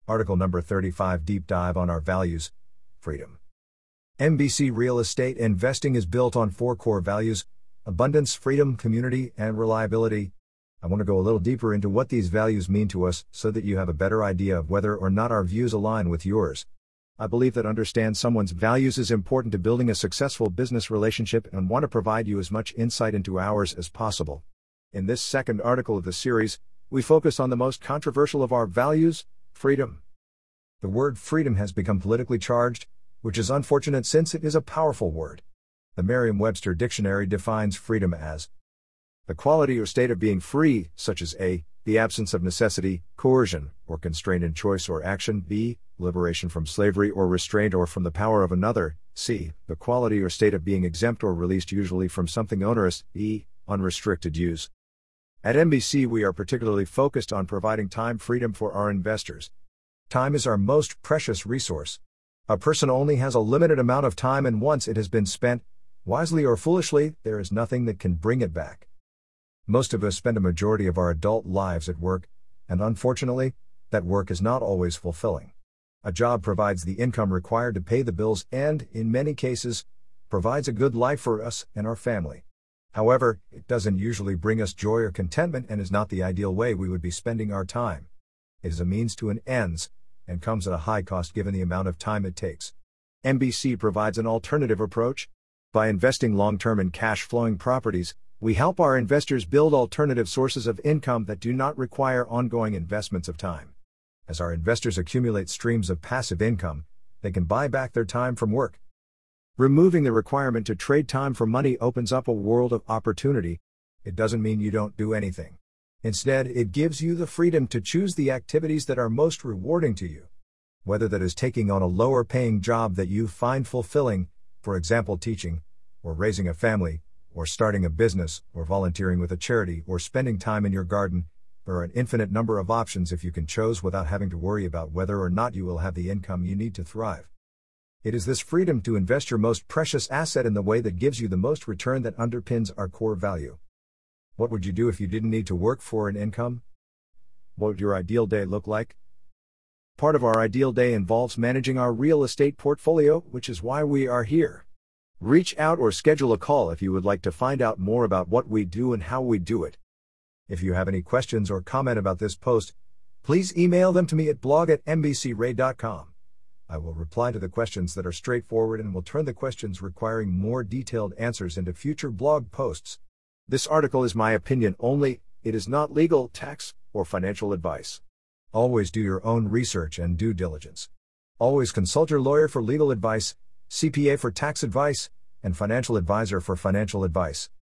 Article number 35, Deep Dive on Our Values. Freedom. MBC Real Estate Investing is built on 4 core values: abundance, freedom, community, and reliability. I want to go a little deeper into what these values mean to us so that you have a better idea of whether or not our views align with yours. I believe that understanding someone's values is important to building a successful business relationship and want to provide you as much insight into ours as possible. In this second article of the series, we focus on the most controversial of our values: freedom. The word freedom has become politically charged, which is unfortunate since it is a powerful word. The Merriam-Webster Dictionary defines freedom as the quality or state of being free, such as a. the absence of necessity, coercion, or constraint in choice or action; b. liberation from slavery or restraint or from the power of another; c. the quality or state of being exempt or released, usually from something onerous; e. unrestricted use. At MBC, we are particularly focused on providing time freedom for our investors. Time is our most precious resource. A person only has a limited amount of time, and once it has been spent, wisely or foolishly, there is nothing that can bring it back. Most of us spend a majority of our adult lives at work, and unfortunately, that work is not always fulfilling. A job provides the income required to pay the bills and, in many cases, provides a good life for us and our family. However, it doesn't usually bring us joy or contentment and is not the ideal way we would be spending our time. It is a means to an ends, and comes at a high cost given the amount of time it takes. MBC provides an alternative approach. By investing long-term in cash-flowing properties, we help our investors build alternative sources of income that do not require ongoing investments of time. As our investors accumulate streams of passive income, they can buy back their time from work. Removing the requirement to trade time for money opens up a world of opportunity. It doesn't mean you don't do anything. Instead, it gives you the freedom to choose the activities that are most rewarding to you. Whether that is taking on a lower-paying job that you find fulfilling, for example teaching, or raising a family, or starting a business, or volunteering with a charity, or spending time in your garden, there are an infinite number of options if you can choose without having to worry about whether or not you will have the income you need to thrive. It is this freedom to invest your most precious asset in the way that gives you the most return that underpins our core value. What would you do if you didn't need to work for an income? What would your ideal day look like? Part of our ideal day involves managing our real estate portfolio, which is why we are here. Reach out or schedule a call if you would like to find out more about what we do and how we do it. If you have any questions or comment about this post, please email them to me at blog@mbcray.com. I will reply to the questions that are straightforward and will turn the questions requiring more detailed answers into future blog posts. This article is my opinion only. It is not legal, tax, or financial advice. Always do your own research and due diligence. Always consult your lawyer for legal advice, CPA for tax advice, and financial advisor for financial advice.